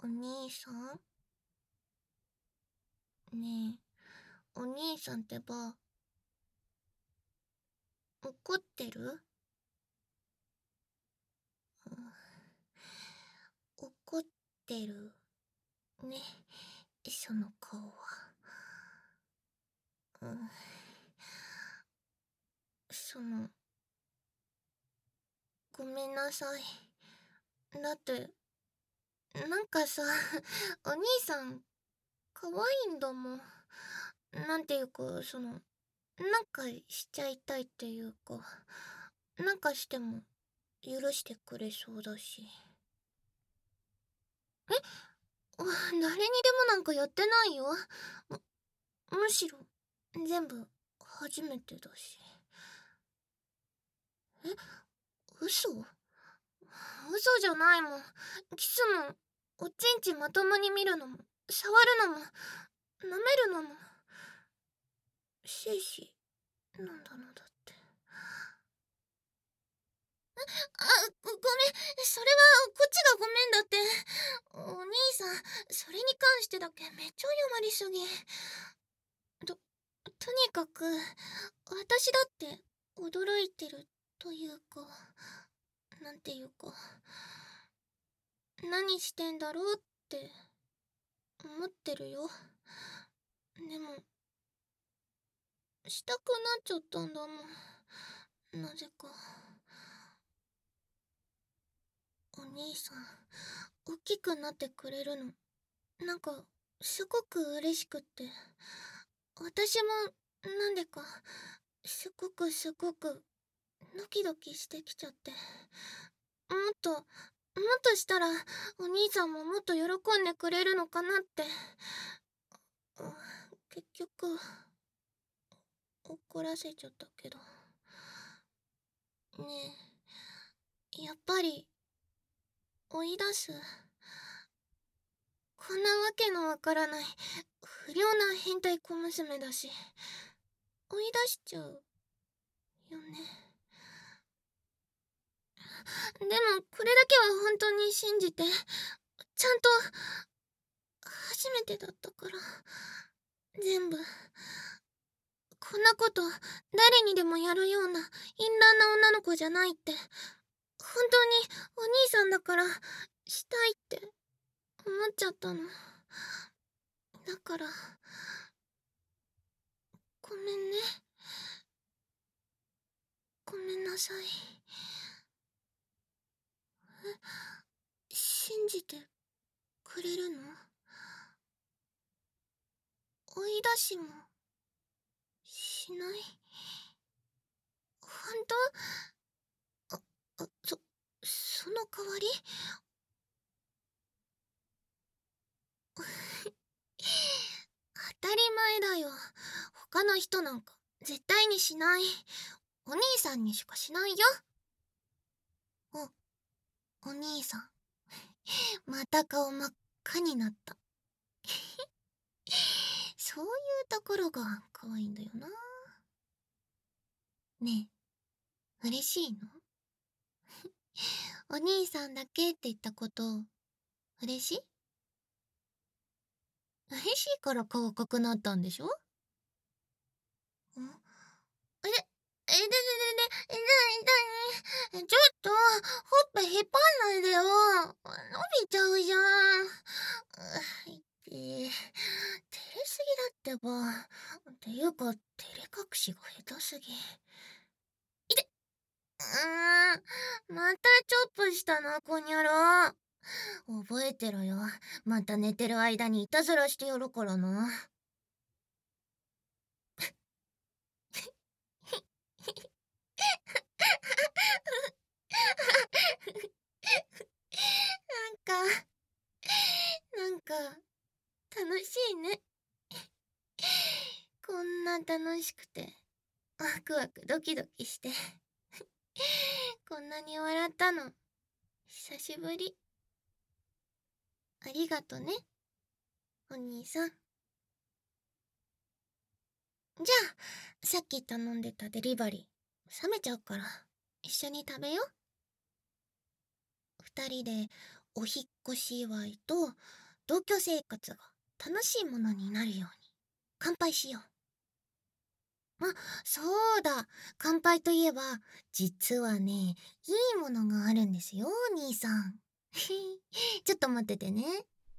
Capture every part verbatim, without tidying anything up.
お兄さんねえ、お兄さんってば、怒ってる？うん、怒ってるね、その顔は。うん、その、ごめんなさい。だって、なんかさ、お兄さん、可愛いんだもん。なんていうか、その、なんかしちゃいたいっていうか、なんかしても許してくれそうだし。え、誰にでもなんかやってないよ。む、むしろ、全部、初めてだし。え、嘘？嘘じゃないもん。キスも、おちんちんまともに見るのも、触るのも、舐めるのも、シーシーなんだのだって。あ、ご、ごめん。それは、こっちがごめんだって。お兄さん、それに関してだけめっちゃ謝りすぎ。と、とにかく、私だって驚いてるというか、なんていうか、何してんだろうって思ってるよ。でも、したくなっちゃったんだもん。なぜか。お兄さん、大きくなってくれるの、なんか、すごく嬉しくって。私も、なんでか、すごくすごく、ドキドキしてきちゃって。もっと、もっとしたら、お兄さんももっと喜んでくれるのかなって。結局、怒らせちゃったけど。ねえ、やっぱり、追い出す？こんなわけのわからない、不良な変態小娘だし、追い出しちゃうよね。でも、これだけは本当に信じて、ちゃんと、初めてだったから、全部。こんなこと、誰にでもやるような、淫乱な女の子じゃないって、本当にお兄さんだから、したいって思っちゃったの。だから、ごめんね。ごめんなさい。え、信じてくれるの？追い出しも、しない？本当？あ、あ、そ、その代わり？当たり前だよ。他の人なんか絶対にしない。お兄さんにしかしないよ。お、お兄さん。また顔真っ赤になった。そういうところが可愛いんだよな。ねえ、嬉しいの？お兄さんだけって言ったこと、嬉しい？嬉しいから顔赤くなったんでしょ？ん、え、え、で、で、で、で、痛い痛い。ちょっと、ほっぺ引っ張んないでよ。伸びちゃうじゃん。ういって、照れすぎだってば。っていうか、照れ隠しが下手すぎ。いて、うーん、またチョップしたな、こにゃろ。覚えてろよ。また寝てる間にいたずらしてやるからな。なんか、なんか、楽しいね。こんな楽しくて、ワクワクドキドキして、こんなに笑ったの、久しぶり。ありがとね、お兄さん。じゃあ、さっき頼んでたデリバリー、冷めちゃうから、一緒に食べよう。二人でお引っ越し祝いと同居生活が楽しいものになるように乾杯しよう。あ、そうだ。乾杯といえば、実はね、いいものがあるんですよ、お兄さん。ちょっと待っててね。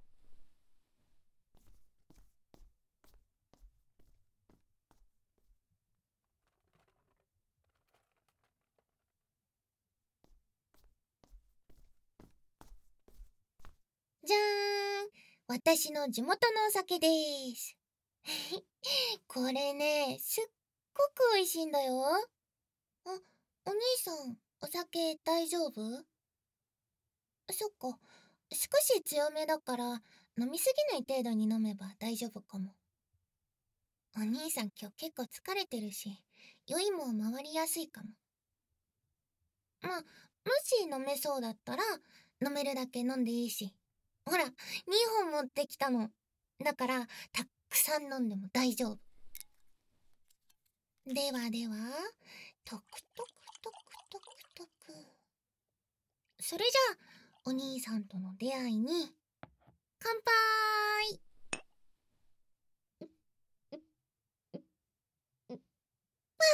じゃーん。私の地元のお酒です。これね、すっごく美味しいんだよ。あ、お兄さん、お酒大丈夫？そっか。少し強めだから、飲みすぎない程度に飲めば大丈夫かも。お兄さん今日結構疲れてるし、酔いも回りやすいかも。まあ、もし飲めそうだったら、飲めるだけ飲んでいいし。ほら、にほん持ってきたの。だから、たっくさん飲んでも大丈夫。ではでは、トクトクトクトクトク。それじゃあ、お兄さんとの出会いに、乾杯。は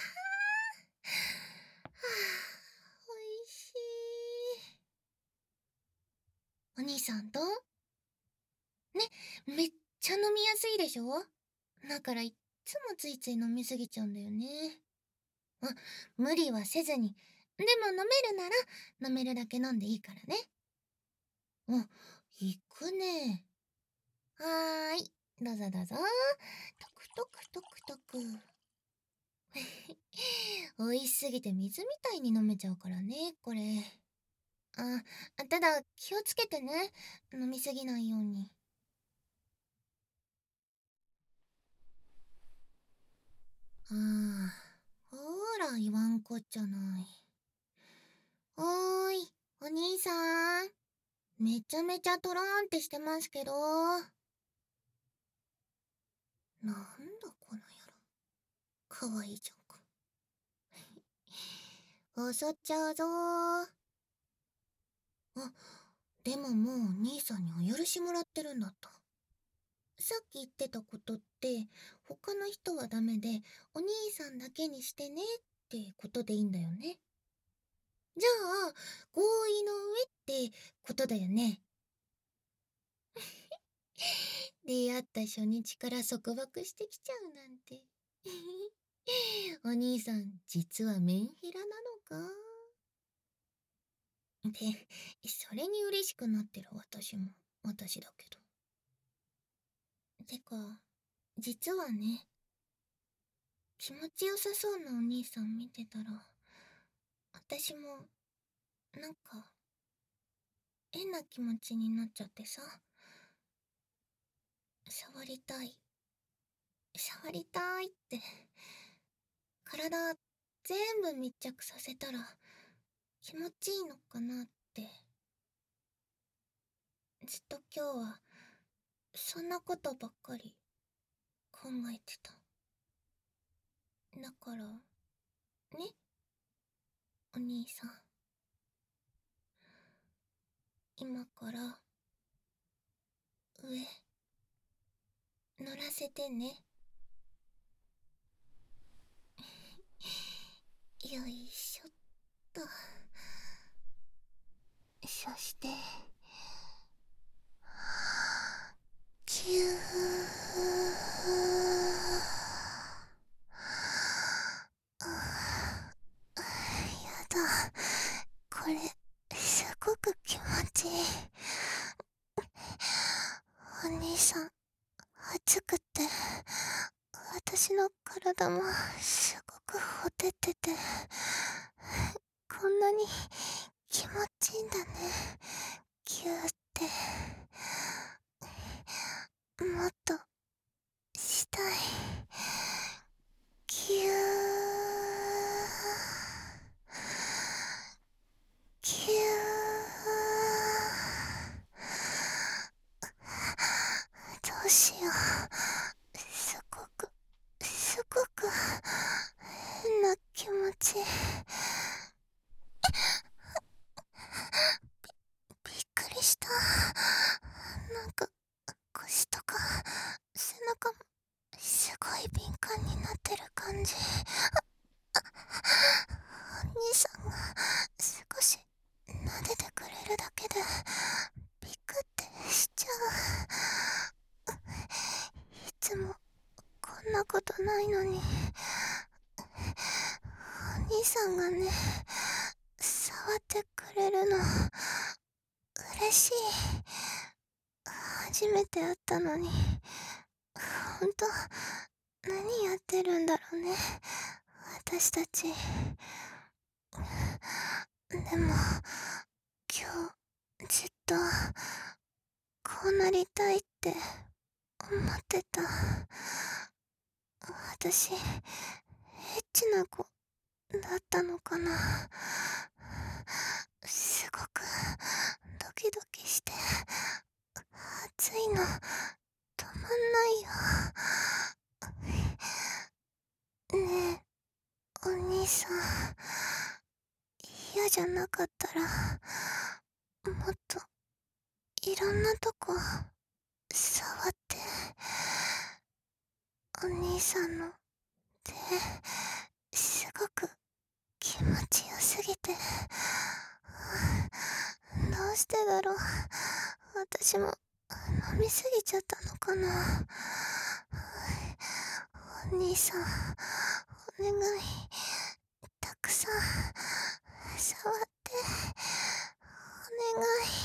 あ、おいしい。お兄さんとね、めっちゃ飲みやすいでしょ？だからいっつもついつい飲みすぎちゃうんだよね。あ、無理はせずに。でも飲めるなら飲めるだけ飲んでいいからね。あ、行くね。はーい。どうぞどうぞ。トクトクトクトク。美味しすぎて水みたいに飲めちゃうからね、これ。あ、ただ気をつけてね。飲みすぎないように。ああ、ほーら言わんこっちゃない。おーい、お兄さん。めちゃめちゃトローンってしてますけど。なんだこの野郎。かわいいじゃんか。襲っちゃうぞー。あ、でももう兄さんにお許しもらってるんだった。さっき言ってたことって、他の人はダメで、お兄さんだけにしてねってことでいいんだよね。じゃあ、合意の上ってことだよね。出会った初日から束縛してきちゃうなんて。お兄さん、実はメンヘラなのか？で、それに嬉しくなってる私も、私だけど。てか、実はね、気持ちよさそうなお兄さん見てたら、私も、なんか、変な気持ちになっちゃってさ、触りたい、触りたいって、体全部密着させたら気持ちいいのかなって、ずっと今日は、そんなことばっかり考えてた。だから、ね、お兄さん。今から、上、乗らせてね。よいしょっと。そして、ぎゅー。やだ。これ、すごく気持ちいい。お兄さん、暑くて、私の体もすごくほてってて、こんなに気持ちいいんだね。ぎゅーって。もっとしたい。ぎゅー。ぎゅー。どうしよう。すごく、すごく変な気持ち。びっくりした。なんか、腰とか、背中も、すごい敏感になってる感じ。お兄さんが、少し、撫でてくれるだけで、ビクってしちゃう。いつも、こんなことないのに。お兄さんがね、触ってくれるの、嬉しい。初めて会ったのに、ほんと、何やってるんだろうね、私たち。でも、今日、ずっと、こうなりたいって思ってた。私、エッチな子だったのかな。すごくドキドキして、暑いの止まんないよ。ねえ、お兄さん、嫌じゃなかったら、もっといろんなとこ触って。お兄さんの手、すごく気持ちよすぎて、どうしてだろう。私も飲みすぎちゃったのかな。お兄さん、お願い、たくさん触って、お願い。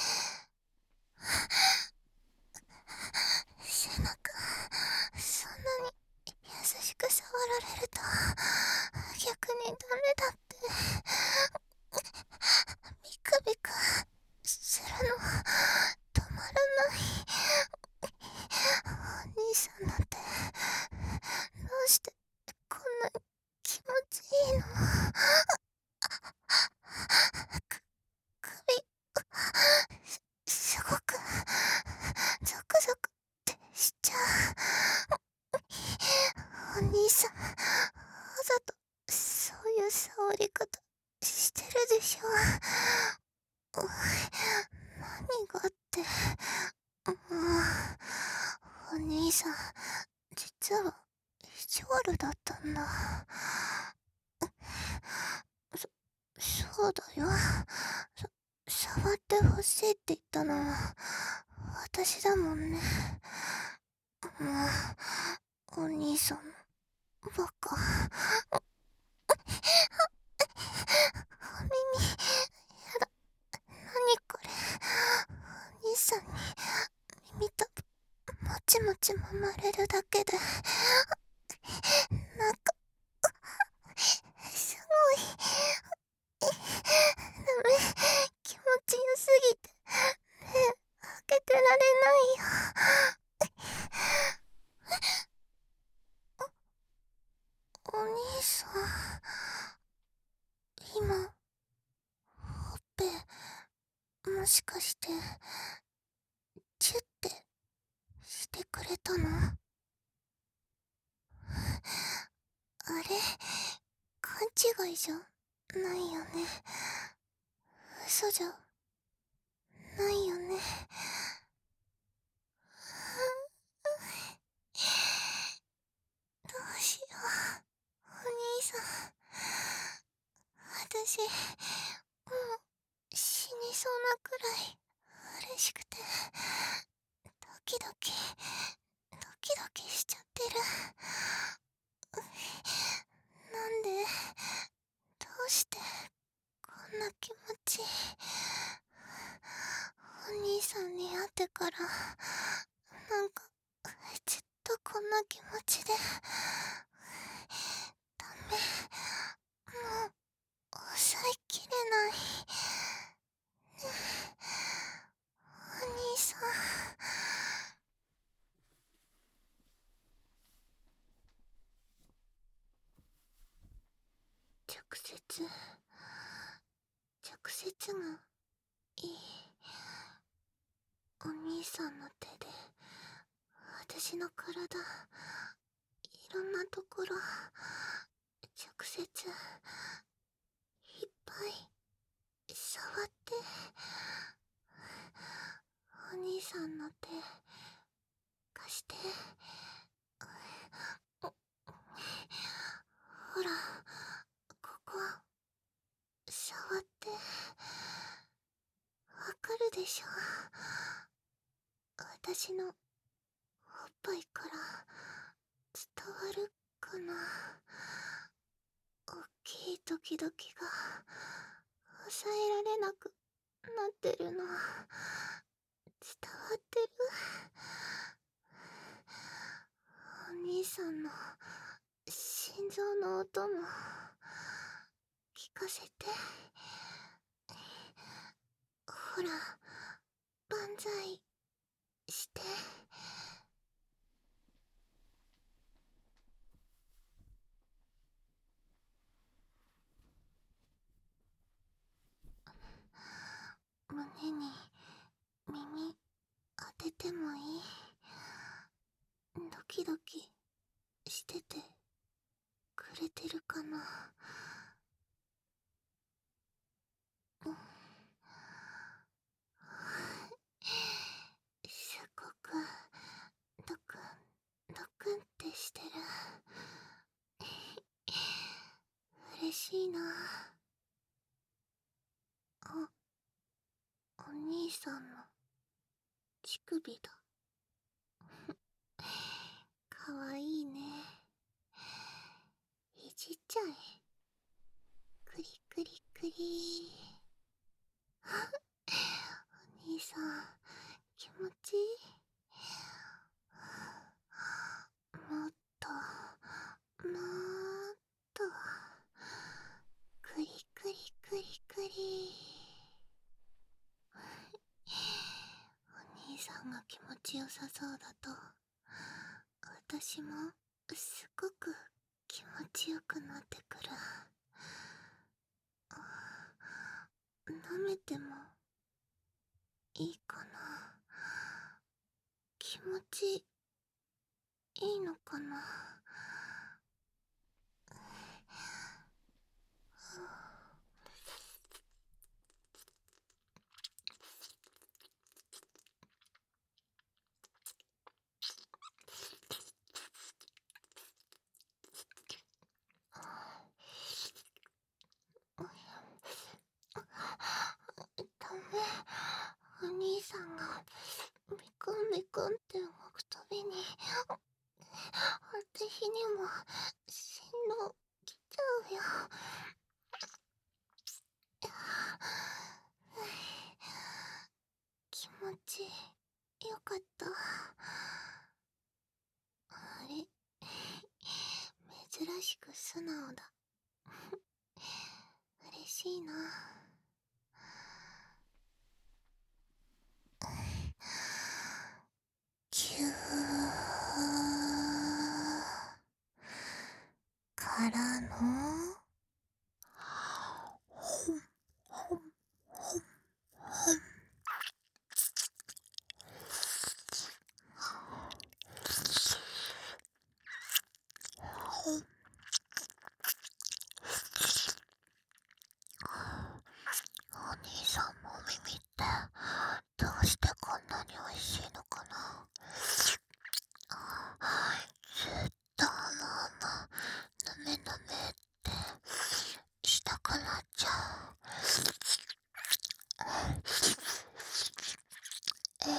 背中、そんなに優しく触られると逆にダメだって。ビクビクするの止まらない。お兄さんなんてどうしてこんなに気持ちいいの。く首す、すごくゾクゾクってしちゃう。お兄さん、わざとそういう触り方してるでしょ。おい、何がって。もう、お兄さん、実は意地悪だったんだ。そ、そうだよ。そ、触ってほしいって言ったのは私だもんね。もう、お兄さん、バカ。お耳、やだ。何これ。お兄さんに耳たぶもちもち揉まれるだけで、なんか、すごい。ダメ、気持ちよすぎて、目開けてられないよ。お、お兄さん、今、ほっぺ、もしかして、チュってしてくれたの？あれ、勘違いじゃないよね。嘘じゃないよね。どうしよう、お兄さん。私、もう死にそうなくらい嬉しくて、ドキドキ、ドキドキしちゃってる。なんで、どうしてこんな気持ち。お兄さんに会ってから、なんかずっとこんな気持ちで。ダメ、もう抑えきれない。ねえ、お兄さん。直接、直接がいい。お兄さんの手で私の体、いろんなところ直接いっぱい触って。 かるでしょ。私のおっぱいから伝わるかな。大きいドキドキが抑えられなくなってるの伝わってる？お兄さんの心臓の音も聞かせて。ほら、万歳して。胸に耳当ててもいい？ドキドキしててくれてるかな。うん、すごくドクンドクンってしてる。嬉しいな。あ、お兄さんの乳首だ。かわいいね。いじっちゃえ。クリクリクリ。お兄さん気持ちいい？もっともっとクリクリクリクリ。お兄さんが気持ちよさそうだと私もすごく気持ちよくなってくる。舐めてもいいかな。気持ちいいのかな。ダメ。お兄さんがビクンビクンって動くたびに私にも振動来ちゃうよ。気持ちよかった。あれ、珍しく素直だ。嬉しいな。キューからのほんほんほんほん。ほん。お兄さんのお耳ってどうしてこんなに美味しいのかな。ずっともうなめなめってしたくなっちゃう。え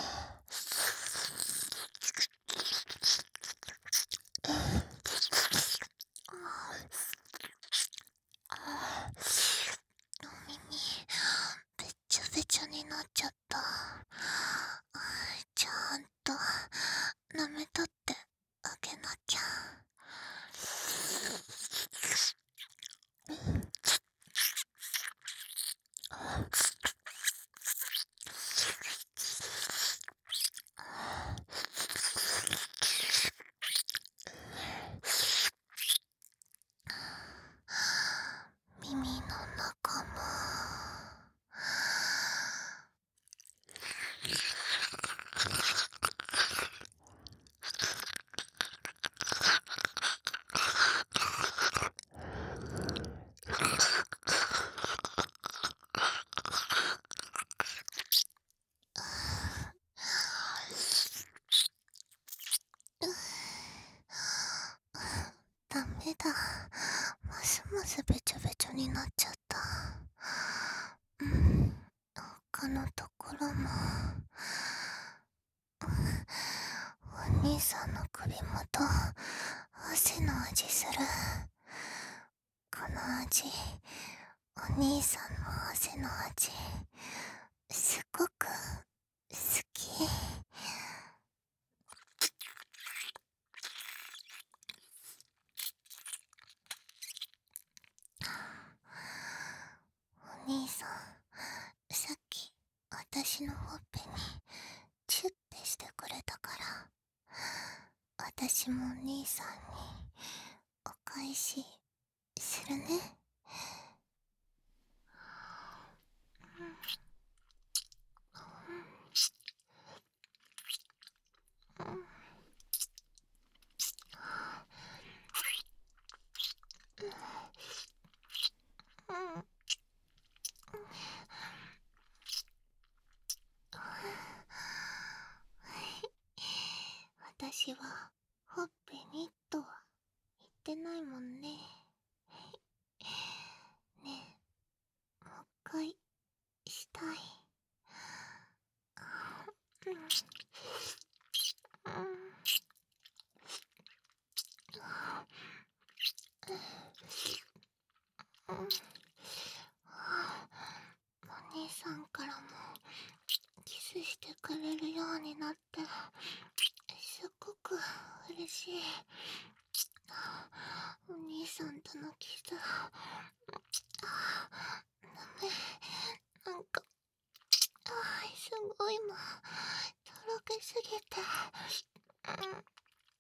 えお耳べちゃべちゃになっちゃった。ちゃんと舐めとってあげなきゃ。耳の中もろもお兄さんの首元汗の味する。この味、お兄さんの汗の味すごく好き。お兄さん、さっき私のほっぺにチュッてしてくれたから、私もお兄さんにお返しするね。私はほっぺにとは言ってないもんね。ねえ、もう一回したい。うんうんうん、お兄さんからもキスしてくれるようになってすっごく嬉しい。お兄さんとのキス、ダメ、なんかすごいもうとろけすぎて、うん、お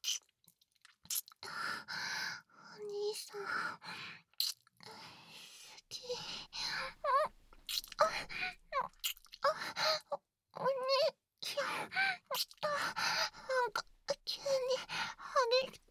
兄さん好き。お兄さん、なんか急に激しく、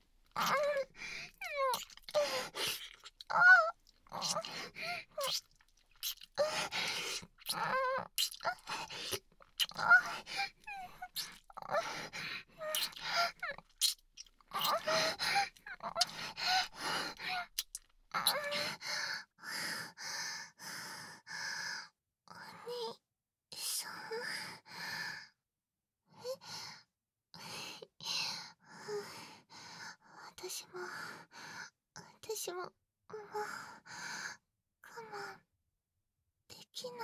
私も私ももう我慢できない。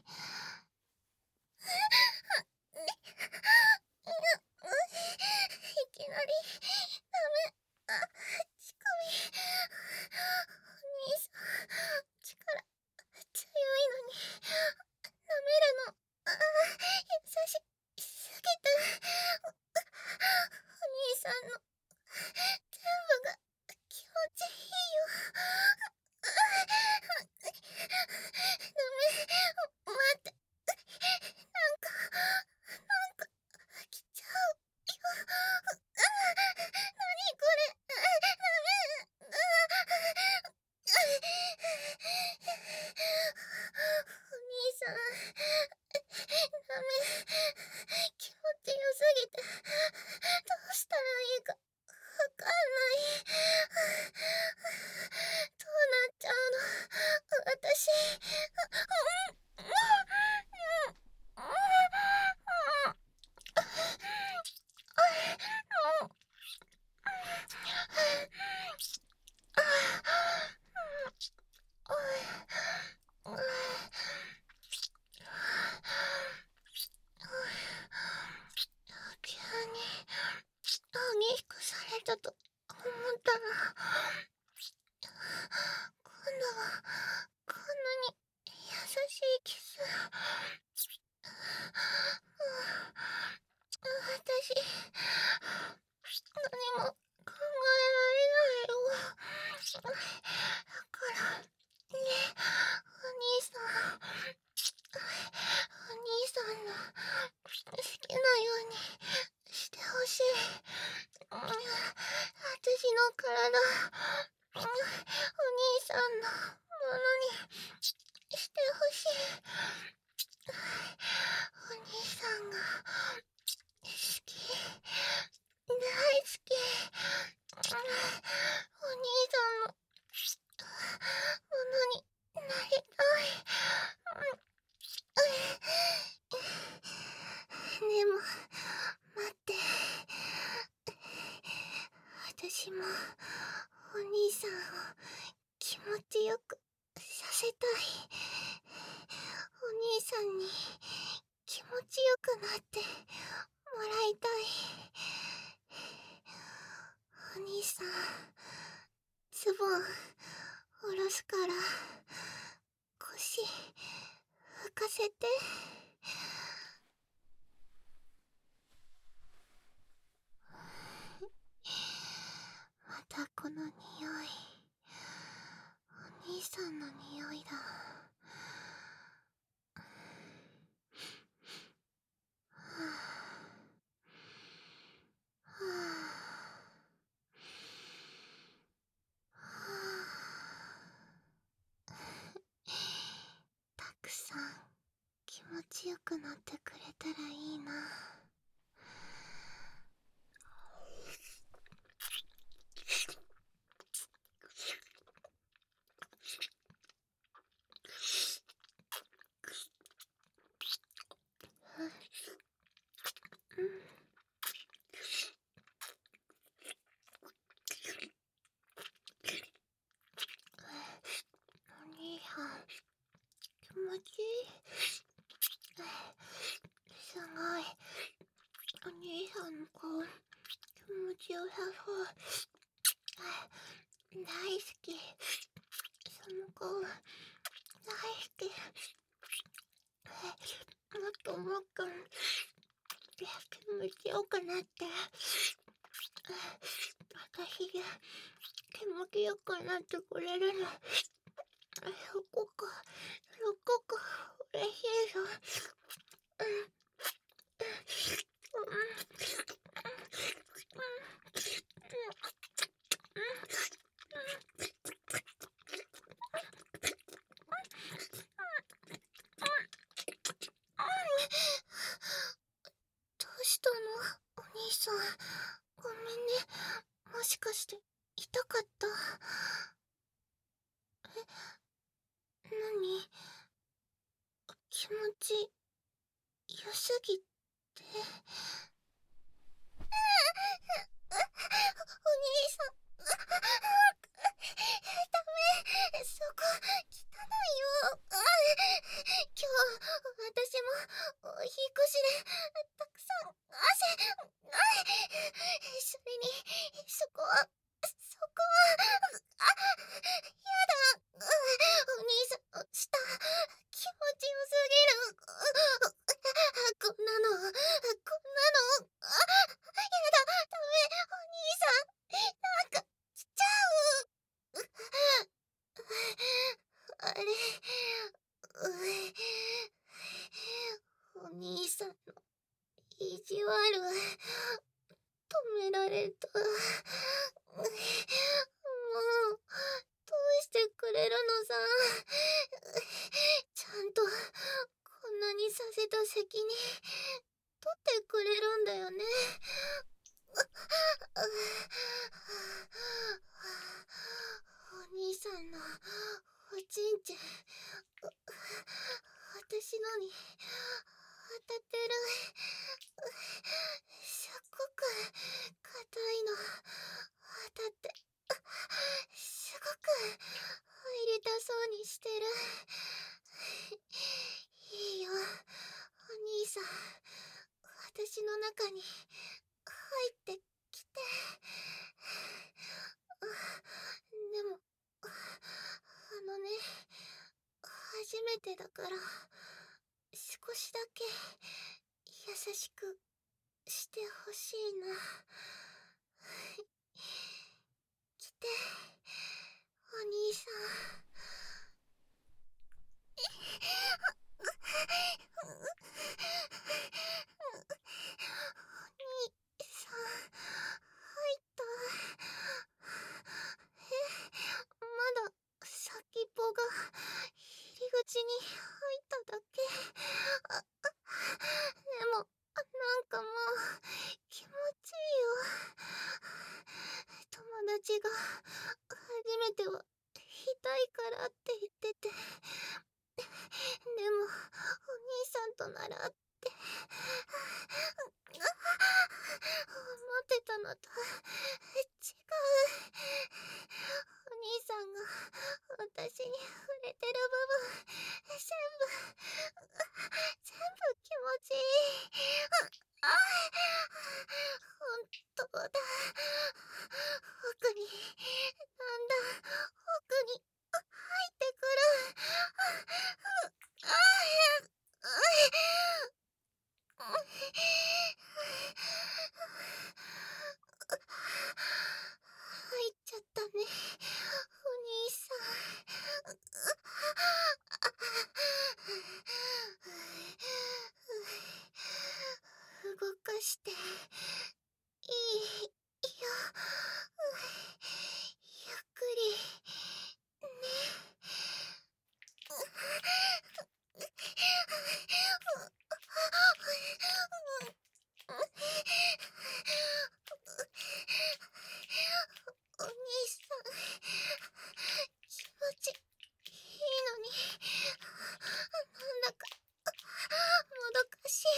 いきなりダメ。あ、乳首。お兄さん力強いのに舐めるのあ優しすぎて、お兄さんの全部が気持ちいいよ。ダメ、待って、なんかなんか来ちゃうよ。なにこれ、ダメ。お兄さん、ダメ、気持ちよすぎてどうしたらいいかわかんない。どうなっちゃうの私。急に激しくされたと思ったら、今度はこんなに優しいキス。私、何も考えられないよ。だから、ね、お兄さん、お兄さんの好きなようにしてほしい。私の体、お兄さんのものにしてほしい。お兄さんが好き、大好き。お兄さんのものになりたい。 せたい。お兄さんに気持ちよくなってもらいたい。お兄さん、ズボン下ろすから腰拭かせて。またこの匂い、お兄さんの匂いだ。はあはあはあ、たくさん気持ちよくなってくれたらいいな。お兄さん、気持ちいい。すごい。お兄さんの顔、気持ちよさそう。大好き。その顔、大好き。もっともっと気持ちよくなって、私が気持ちよくなってくれるの、すごく、すごく嬉しいぞ。どうしたの、お兄さん。ごめんね。もしかして痛かった？え、なに？気持ちよすぎて。お兄さん、ダメ、そこ汚いよ。今日私もお引っ越しでたくさん汗。それにそこはそこはあ、やだ。お兄さん、舌気持ちよすぎる。こんなのこんなの、あ、やだ、ダメ。お兄さん、なんか来ちゃう。あれ、お兄さんの意地悪止められた。もうどうしてくれるのさ。ちゃんとこんなにさせた責任取ってくれるんだよね。お兄さんのおちんちん、私のに当たってる。すっごく硬いの当たって、すごく入れたそうにしてる。いいよ、お兄さん、私の中に入ってきて。でも、あのね、初めてだから少しだけ優しくしてほしいな。来て、お兄さん。お兄さん、入った。え、まだ先っぽが入り口に入っただけ。あ、でも、なんかもう気持ちいいよ。友達が初めては痛いからって言ってて、でもお兄さんとならって思ってたのと違う。お兄さんが私に触れてるあ、ほんとだ。奥に、だんだん奥に入ってくる。ああ、入っちゃったね、お兄さん。動かしていいよ。ゆっくりね。お兄さん、気持ちいいのに、なんだかもどかしい。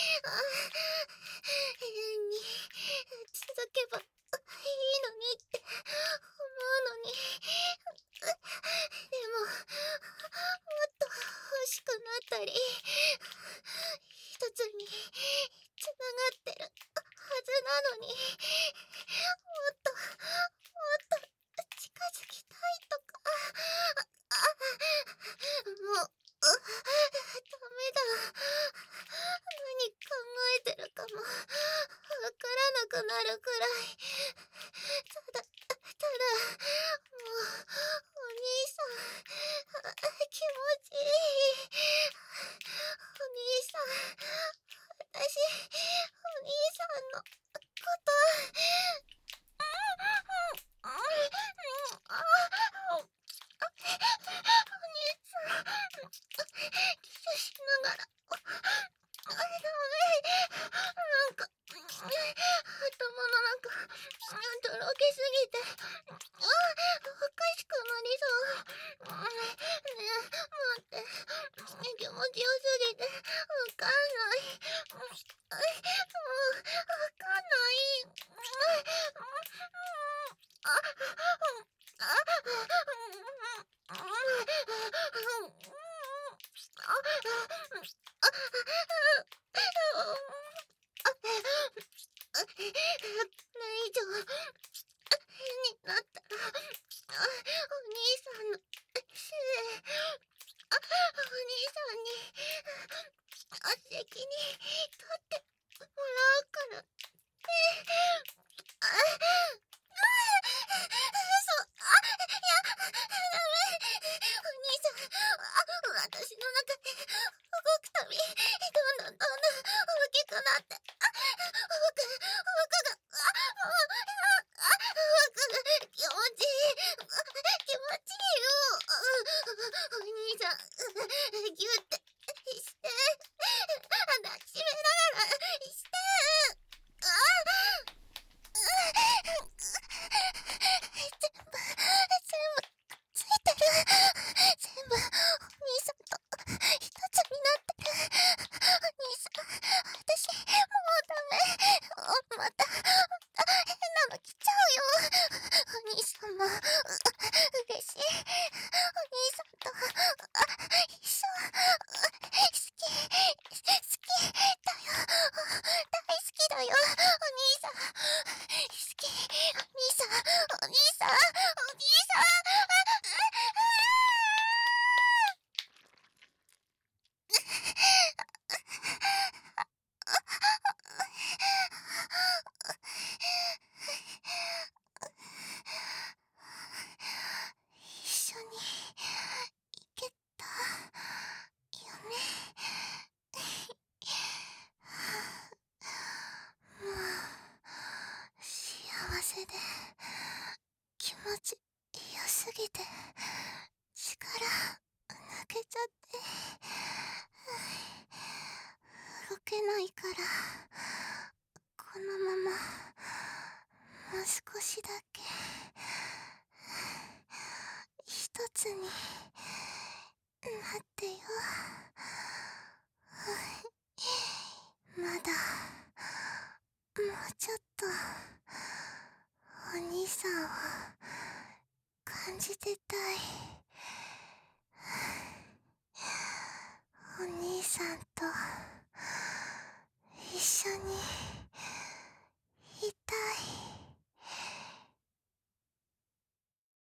永遠に続けばいいのにって思うのに、でももっと欲しくなったり、一つにつながってるはずなのに、もっともっと近づきたいとか、あ、もうダメだ。何考えてるかもわからなくなるくらい。ただただもうお兄さん気持ちいい。お兄さん、私お兄さんのことああ、お兄さん、キスしながら、ダメ、なんか頭の中とろけすぎて、あ、おかしくなりそう。ねえ、待って、気持ちよすぎてわかんない。もうわかんない。あ、これ以上変になったら、お兄さんのせい。お兄さんに責任取ってもらうからね。あ、嘘、あ、いや、ダメ。お兄さん、あ、私の中で動くたび、どんどんどんどん大きくなって、あ、僕、僕が、あ、もう、あ、僕が気持ちいい。気持ちいいよ。お兄さん、ギュってして、抱きしめながらして。あ、全部、全部ついてる。全部お兄さんと一つになってる。お兄さん、私もうダメ。おまた、また変なの来ちゃうよ。お兄さんもう嬉しい。お兄さんとあ一緒。好き、好きだよ。大好きだよ。お兄さん、好き。お兄さん、お兄さん、お兄さん。一緒に行けたよね。もう幸せで気持ちよすぎて力抜けちゃって、動けないから、このままもう少しだけ一つになってよ。まだもうちょっとお兄さんを感じてたい。お兄さんと緒に。